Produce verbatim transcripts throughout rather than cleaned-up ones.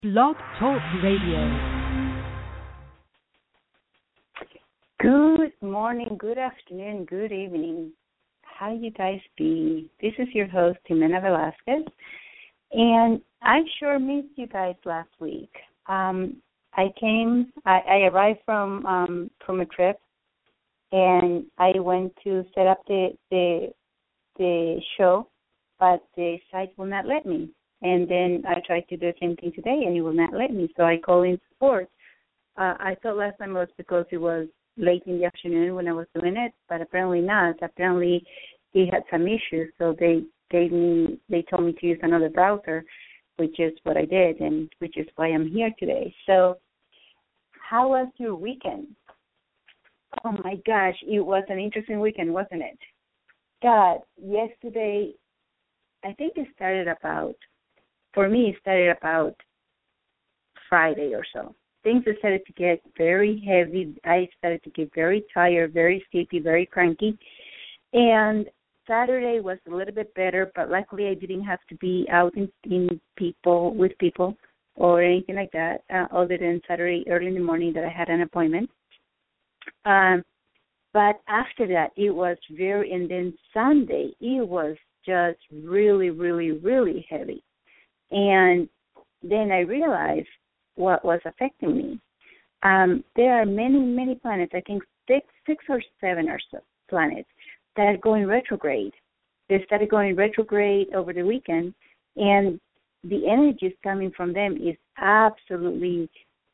Blog Talk Radio. Good morning, good afternoon, good evening. How you guys be? This is your host, Jimena Velasquez, and I sure missed you guys last week. Um, I came, I, I arrived from um, from a trip, and I went to set up the the the show, but the site will not let me. And then I tried to do the same thing today, and it will not let me. So I called in support. Uh, I thought last time it was because it was late in the afternoon when I was doing it, but apparently not. Apparently he had some issues, so they gave me, they told me to use another browser, which is what I did, and which is why I'm here today. So how was your weekend? Oh, my gosh, it was an interesting weekend, wasn't it? God, yesterday, I think it started about, for me, it started about Friday or so. Things started to get very heavy. I started to get very tired, very sleepy, very cranky. And Saturday was a little bit better, but luckily I didn't have to be out in, in people, with people or anything like that, uh, other than Saturday early in the morning that I had an appointment. Um, but after that, it was very, and then Sunday, it was just really, really, really heavy. And then I realized what was affecting me. Um, there are many, many planets, I think six, six or seven or so planets that are going retrograde. They started going retrograde over the weekend, and the energies coming from them is absolutely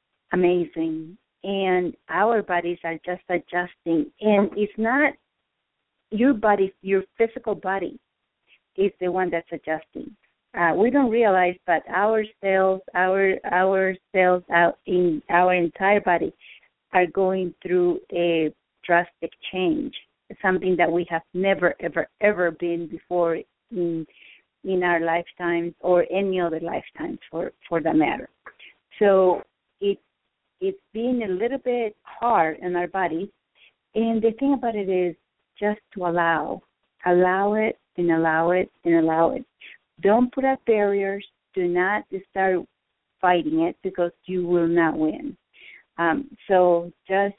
amazing. And our bodies are just adjusting. And it's not your body, your physical body is the one that's adjusting. Uh, we don't realize, but our cells, our our cells out in our entire body are going through a drastic change, something that we have never, ever, ever been before in in our lifetimes or any other lifetimes for, for that matter. So it, it's been a little bit hard on our body, and the thing about it is just to allow, allow it and allow it and allow it. Don't put up barriers. Do not start fighting it because you will not win. Um, so just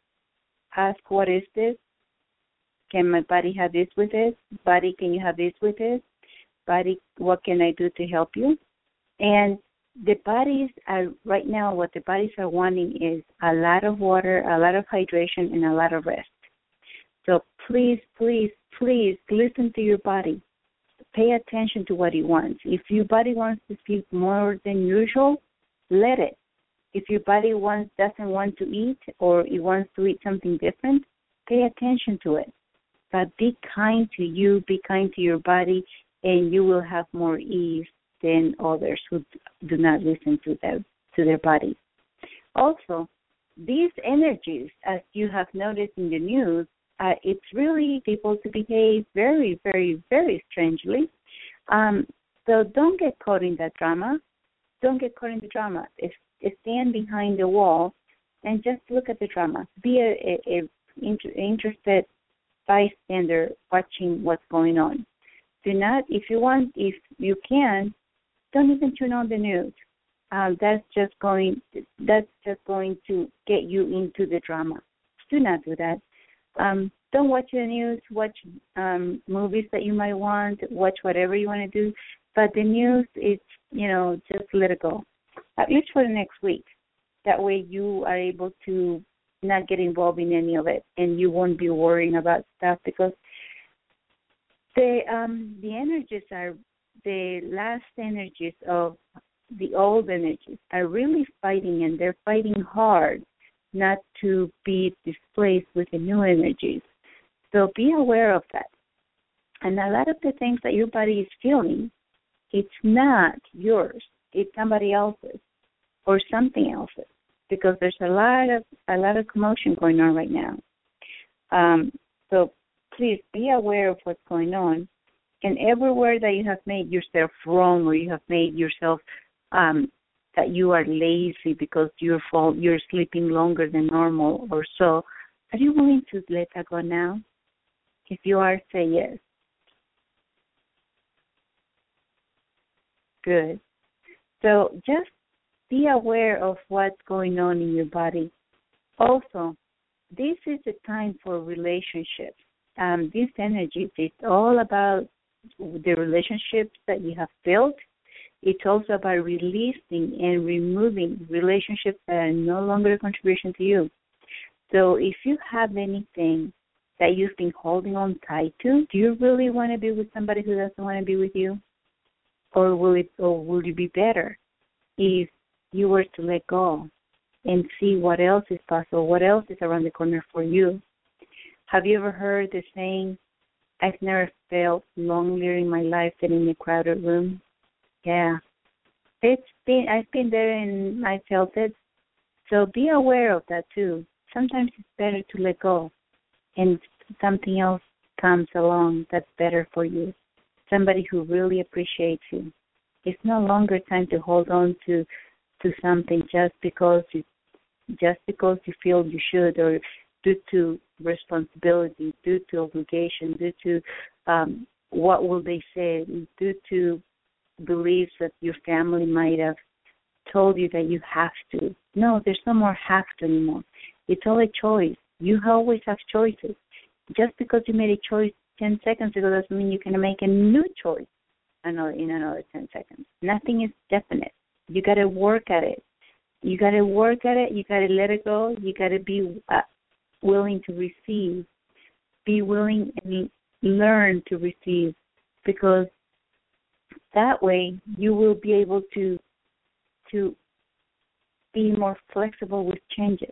ask, what is this? Can my body have this with it? Body, can you have this with it? Body, what can I do to help you? And the bodies are, right now, what the bodies are wanting is a lot of water, a lot of hydration, and a lot of rest. So please, please, please listen to your body. Pay attention to what it wants. If your body wants to sleep more than usual, let it. If your body wants doesn't want to eat or it wants to eat something different, pay attention to it. But be kind to you, be kind to your body, and you will have more ease than others who do not listen to their to their bodies. Also, these energies, as you have noticed in the news, Uh, it's really able to behave very, very, very strangely. Um, so don't get caught in that drama. Don't get caught in the drama. If, if stand behind the wall and just look at the drama. Be a, a, a inter, interested bystander watching what's going on. Do not, if you want, if you can, don't even tune on the news. Uh, that's just going. That's just going to get you into the drama. Do not do that. Um, don't watch the news, watch um, movies that you might want, watch whatever you want to do. But the news, it's, you know, just let it go, at least for the next week. That way you are able to not get involved in any of it, and you won't be worrying about stuff because the, um, the energies are, the last energies of the old energies are really fighting, and they're fighting hard not to be displaced with the new energies. So be aware of that. And a lot of the things that your body is feeling, it's not yours. It's somebody else's or something else's, because there's a lot of a lot of commotion going on right now. Um, so please be aware of what's going on. And everywhere that you have made yourself wrong, or you have made yourself um, that you are lazy because you're fall, you're sleeping longer than normal or so, are you willing to let that go now? If you are, say yes. Good. So just be aware of what's going on in your body. Also, this is a time for relationships. Um, this energy is all about the relationships that you have built. It's also about releasing and removing relationships that are no longer a contribution to you. So if you have anything that you've been holding on tight to, do you really want to be with somebody who doesn't want to be with you? Or will it, or will it be better if you were to let go and see what else is possible, what else is around the corner for you? Have you ever heard the saying, I've never felt lonelier in my life than in a crowded room? Yeah. It's been, I've been there and I felt it. So be aware of that too. Sometimes it's better to let go and something else comes along that's better for you. Somebody who really appreciates you. It's no longer time to hold on to to something just because you just because you feel you should, or due to responsibility, due to obligation, due to um, what will they say, due to beliefs that your family might have told you that you have to. No, there's no more have to anymore. It's all a choice. You always have choices. Just because you made a choice ten seconds ago doesn't mean you can make a new choice another in another ten seconds. Nothing is definite. You got to work at it. You got to work at it. You got to let it go. You got to be uh, willing to receive. Be willing and learn to receive, because that way you will be able to to be more flexible with changes.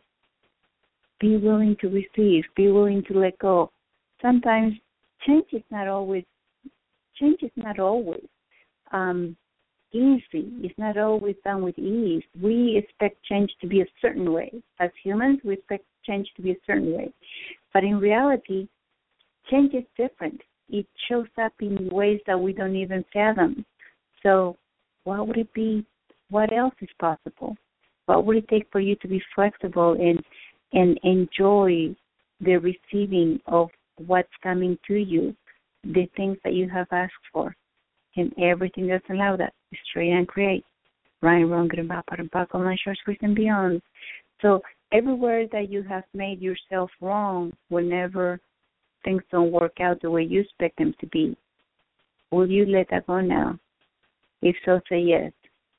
Be willing to receive. Be willing to let go. Sometimes change is not always change is not always um, easy. It's not always done with ease. We expect change to be a certain way. As humans, we expect change to be a certain way. But in reality, change is different. It shows up in ways that we don't even fathom. So what would it be? What else is possible? What would it take for you to be flexible and and enjoy the receiving of what's coming to you, the things that you have asked for, and everything that's allowed that. Destroy and create. Ryan Wrong and Back online short squeeze and beyond. So everywhere that you have made yourself wrong, whenever things don't work out the way you expect them to be, will you let that go now? If so, say yes.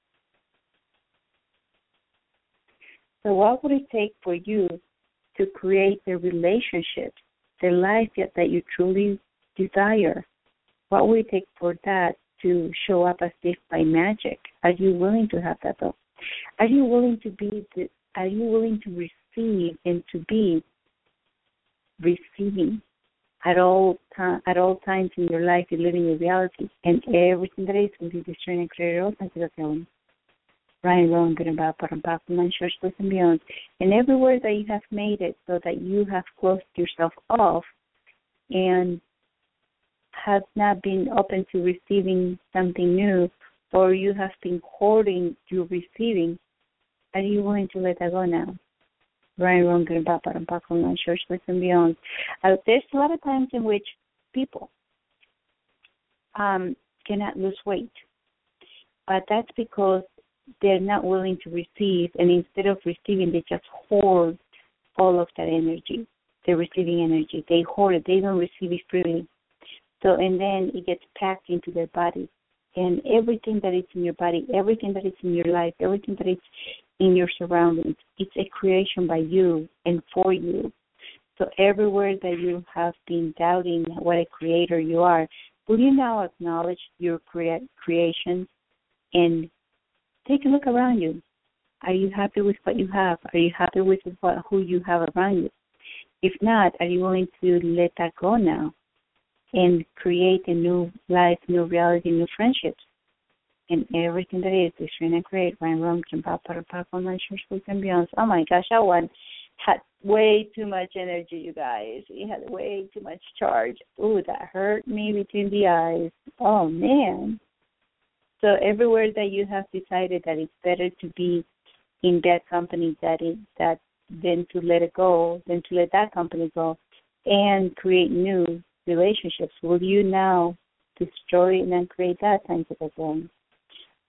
So what would it take for you to create the relationship, the life that you truly desire? What would it take for that to show up as if by magic? Are you willing to have that though? Are you willing to be? The, are you willing to receive and to be receiving at all time, at all times in your life? You're living your reality, and everything that is will be destroyed and created all kinds of things. Ryan Long and about Parampakuman, Church and beyond. And everywhere that you have made it so that you have closed yourself off and have not been open to receiving something new, or you have been hoarding your receiving, are you willing to let that go now? Ryan Long and about Parampakuman, Church and beyond. Uh, there's a lot of times in which people um, cannot lose weight, but that's because they're not willing to receive, and instead of receiving, they just hoard all of that energy, the receiving energy. They hoard it. They don't receive it freely. So, and then it gets packed into their body. And everything that is in your body, everything that is in your life, everything that is in your surroundings, it's a creation by you and for you. So everywhere that you have been doubting what a creator you are, will you now acknowledge your crea- creation and take a look around you? Are you happy with what you have? Are you happy with what, who you have around you? If not, are you willing to let that go now and create a new life, new reality, new friendships, and everything that is destroying and create? Ryan Wrong and online church and beyond. Oh my gosh, that one had way too much energy, you guys. It had way too much charge. Ooh, that hurt me between the eyes. Oh man. So everywhere that you have decided that it's better to be in that company that is that than to let it go, than to let that company go and create new relationships, will you now destroy and then create that kind of again?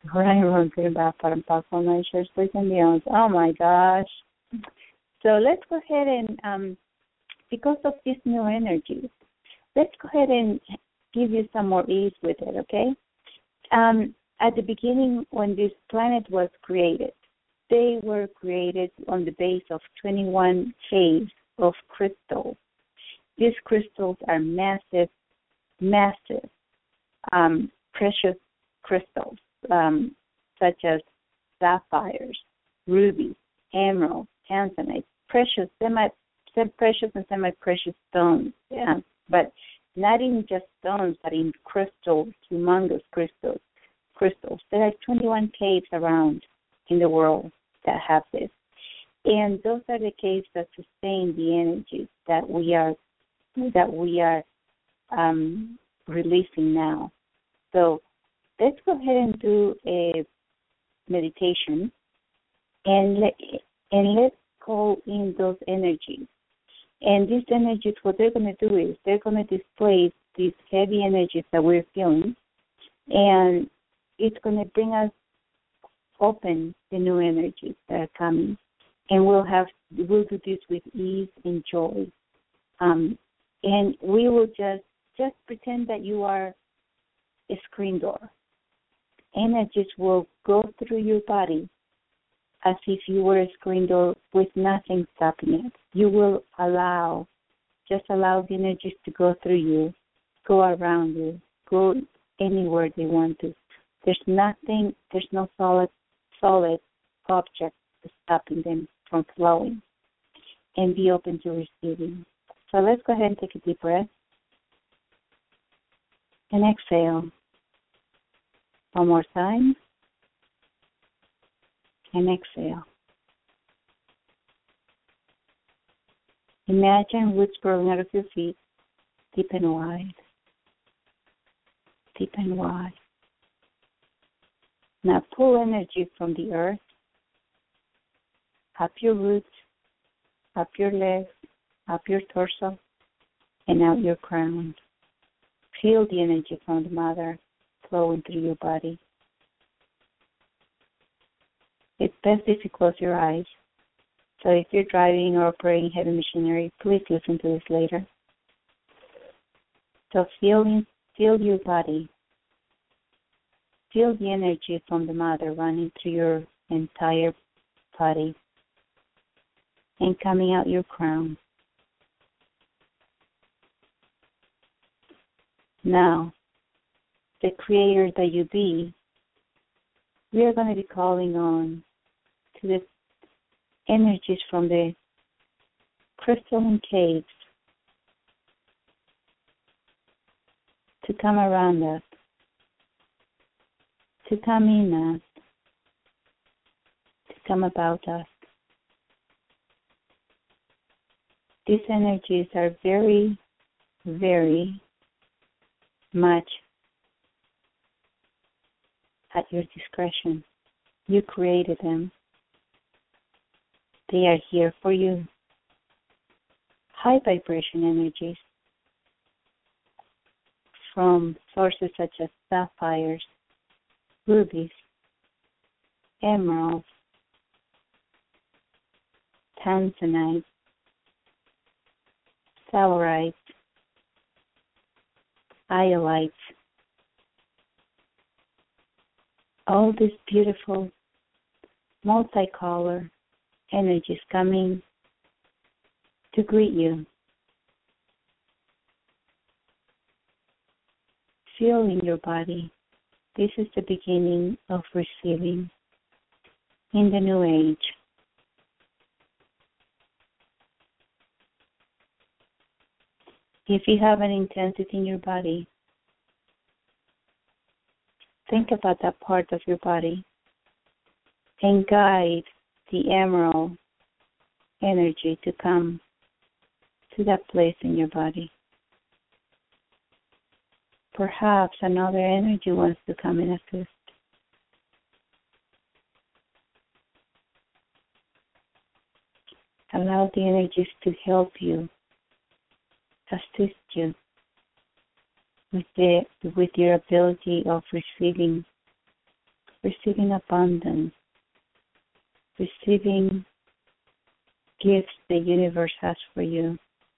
Ryan Ronson, Bapart, Powerful Natures, Please and Beyond. Oh my gosh. So let's go ahead and, um, because of these new energies, let's go ahead and give you some more ease with it, okay? Um, at the beginning, when this planet was created, they were created on the base of twenty-one caves of crystals. These crystals are massive, massive, um, precious crystals, um, such as sapphires, rubies, emeralds, tanzanite, precious, semi, precious and semi-precious stones. Yeah, but not in just stones, but in crystals, humongous crystals. Crystals. There are twenty-one caves around in the world that have this, and those are the caves that sustain the energies that we are that we are um, releasing now. So let's go ahead and do a meditation, and let and let's call in those energies. And these energies, what they're going to do is they're going to displace these heavy energies that we're feeling, and it's going to bring us open the new energies that are coming. And we'll have we'll do this with ease and joy. Um, and we will just just pretend that you are a screen door. Energies will go through your body as if you were a screen door with nothing stopping it. You will allow, just allow the energies to go through you, go around you, go anywhere they want to. There's nothing, there's no solid, solid object stopping them from flowing, and be open to receiving. So let's go ahead and take a deep breath and exhale. One more time. And exhale. Imagine roots growing out of your feet, deep and wide. Deep and wide. Now pull energy from the earth, up your roots, up your legs, up your torso, and out your crown. Feel the energy from the mother flowing through your body. It's best if you close your eyes. So if you're driving or operating heavy machinery, please listen to this later. So feel, feel your body. Feel the energy from the mother running through your entire body and coming out your crown. Now, the creator that you be, we are going to be calling on to the energies from the crystalline caves to come around us, to come in us, to come about us. These energies are very, very much at your discretion. You created them. They are here for you. High vibration energies from sources such as sapphires, rubies, emeralds, tanzanite, salarites, iolites, all these beautiful multicolor energies coming to greet you. Feel in your body. This is the beginning of receiving in the new age. If you have an intensity in your body, think about that part of your body and guide the emerald energy to come to that place in your body. Perhaps another energy wants to come and assist. Allow the energies to help you, assist you with the with your ability of receiving receiving abundance, receiving gifts the universe has for you.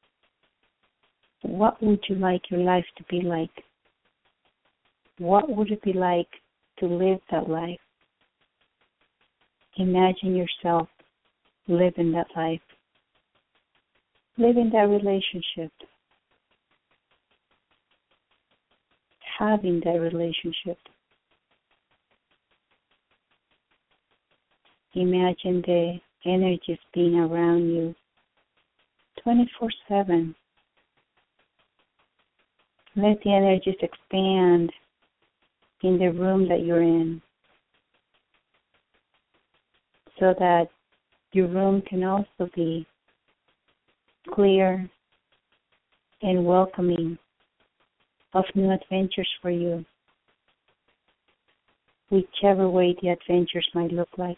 What would you like your life to be like? What would it be like to live that life? Imagine yourself living that life, living that relationship, having that relationship. Imagine the energies being around you twenty-four seven. Let the energies expand in the room that you're in so that your room can also be clear and welcoming of new adventures for you, whichever way the adventures might look like.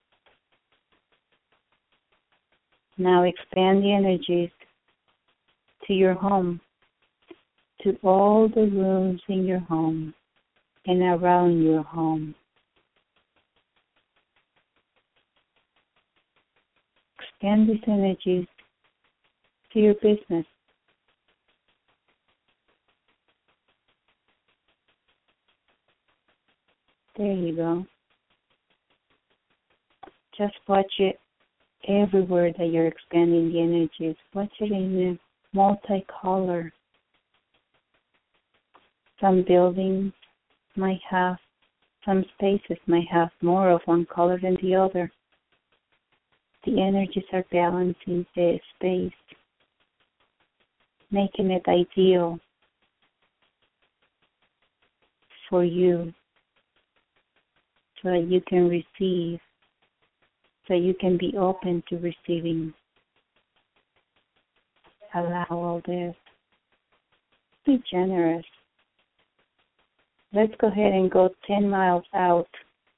Now expand the energies to your home, to all the rooms in your home and around your home. Expand these energies to your business. There you go. Just watch it everywhere that you're expanding the energies. Watch it in a multicolor. Some buildings might have, some spaces might have more of one color than the other. The energies are balancing the space, making it ideal for you so that you can receive, so you can be open to receiving. Allow all this. Be generous. Let's go ahead and go ten miles out.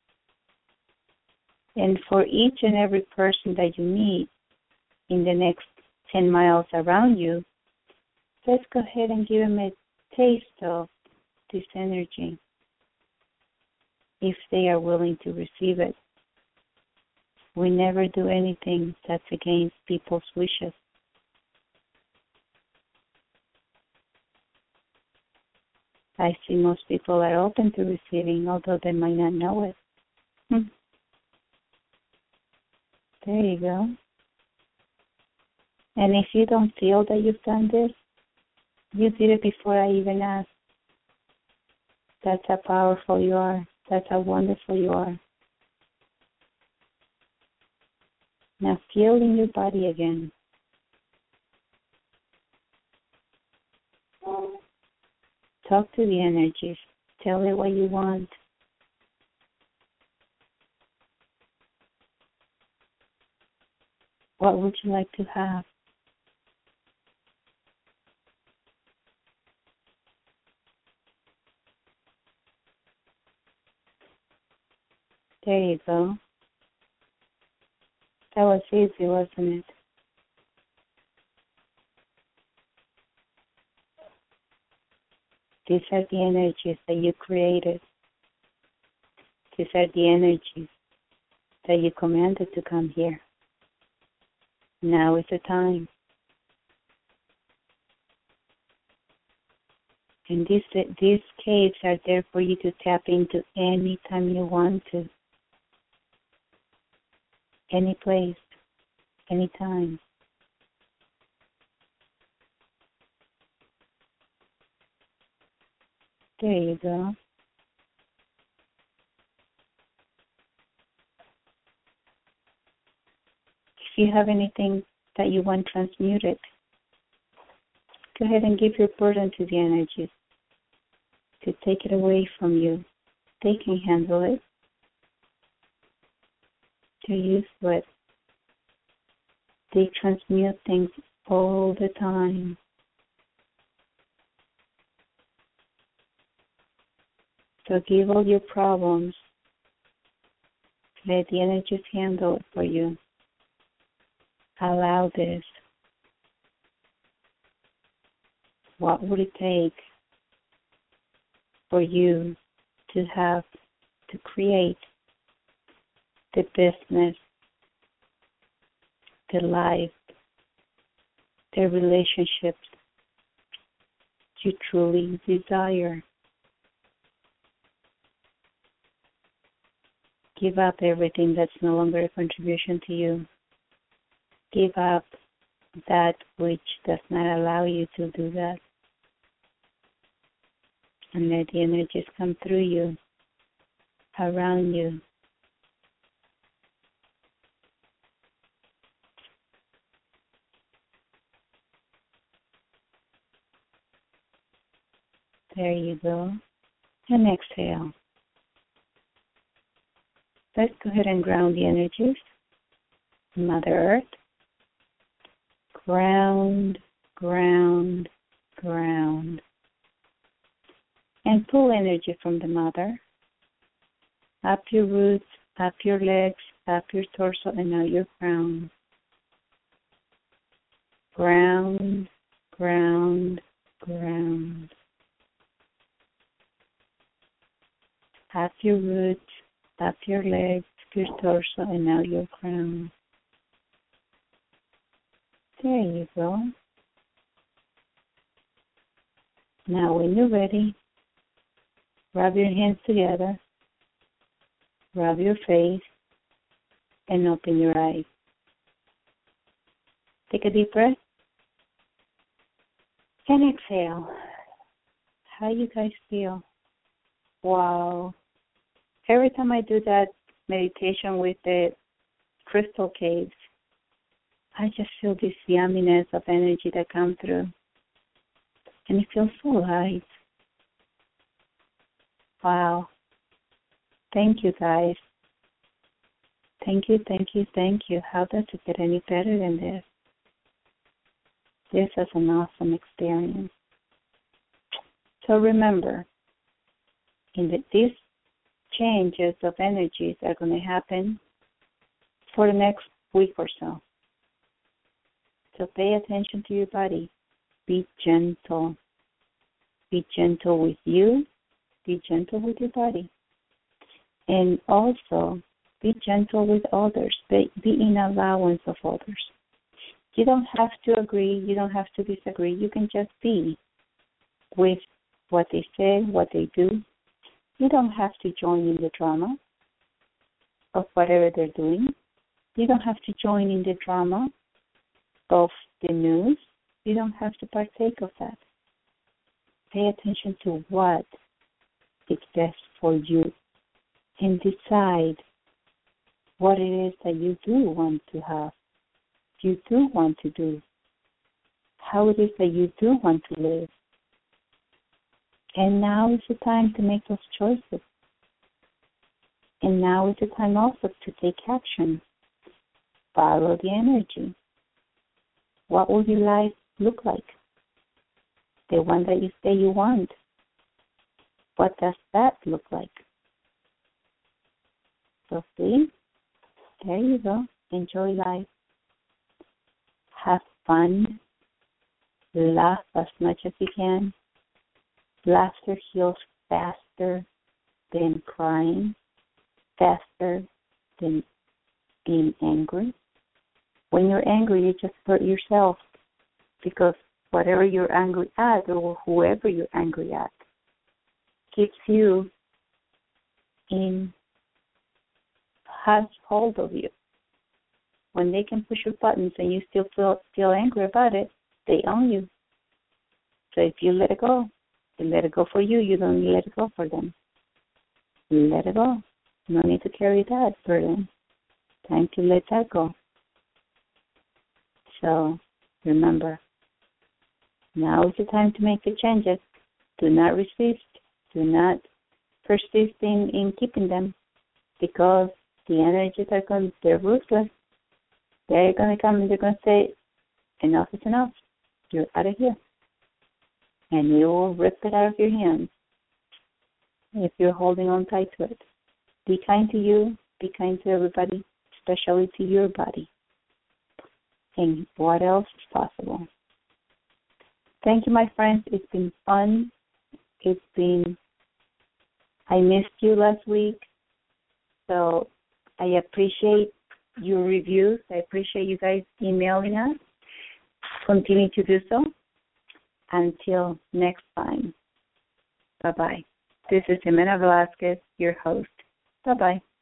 And for each and every person that you meet in the next ten miles around you, let's go ahead and give them a taste of this energy if they are willing to receive it. We never do anything that's against people's wishes. I see most people are open to receiving, although they might not know it. Hmm. There you go. And if you don't feel that you've done this, you did it before I even asked. That's how powerful you are. That's how wonderful you are. Now feel in your body again. Talk to the energies. Tell it what you want. What would you like to have? There you go. That was easy, wasn't it? These are the energies that you created. These are the energies that you commanded to come here. Now is the time. And these, these caves are there for you to tap into any time you want to. Any place, any time. There you go. If you have anything that you want transmuted, go ahead and give your burden to the energies to take it away from you. They can handle it. They're used to it. They transmute things all the time. So give all your problems. Let the energies handle it for you. Allow this. What would it take for you to have to create the business, the life, the relationships you truly desire. Give up everything that's no longer a contribution to you. Give up that which does not allow you to do that. And let the energies come through you, around you. There you go. And exhale. Let's go ahead and ground the energies. Mother Earth. Ground, ground, ground. And pull energy from the Mother. Up your roots, up your legs, up your torso, and out your crown. Ground, ground, ground. Up your roots, up your legs, your torso, and now your crown. There you go. Now when you're ready, rub your hands together, rub your face, and open your eyes. Take a deep breath and exhale. How you guys feel? Wow. Every time I do that meditation with the crystal caves, I just feel this yumminess of energy that comes through. And it feels so light. Wow. Thank you, guys. Thank you, thank you, thank you. How does it get any better than this? This is an awesome experience. So remember, in the, these changes of energies are going to happen for the next week or so. So pay attention to your body. Be gentle. Be gentle with you. Be gentle with your body. And also, be gentle with others. Be, be in allowance of others. You don't have to agree. You don't have to disagree. You can just be with what they say, what they do. You don't have to join in the drama of whatever they're doing. You don't have to join in the drama of the news. You don't have to partake of that. Pay attention to what is best for you and decide what it is that you do want to have, you do want to do, how it is that you do want to live. And now is the time to make those choices. And now is the time also to take action. Follow the energy. What will your life look like? The one that you say you want. What does that look like? So see, there you go. Enjoy life. Have fun. Laugh as much as you can. Laughter heals faster than crying, faster than being angry. When you're angry, you just hurt yourself because whatever you're angry at or whoever you're angry at keeps you in, has hold of you. When they can push your buttons and you still feel, feel angry about it, they own you. So if you let it go, you let it go for you, you don't let it go for them. You let it go. No need to carry that burden. Time to let that go. So remember, now is the time to make the changes. Do not resist. Do not persist in, in keeping them because the energies are going, they're ruthless. They're going to come and they're going to say, enough is enough. You're out of here. And you will rip it out of your hands if you're holding on tight to it. Be kind to you. Be kind to everybody, especially to your body. And what else is possible? Thank you, my friends. It's been fun. It's been, I missed you last week. So I appreciate your reviews. I appreciate you guys emailing us. Continue to do so. Until next time. Bye-bye. This is Jimena Velasquez, your host. Bye-bye.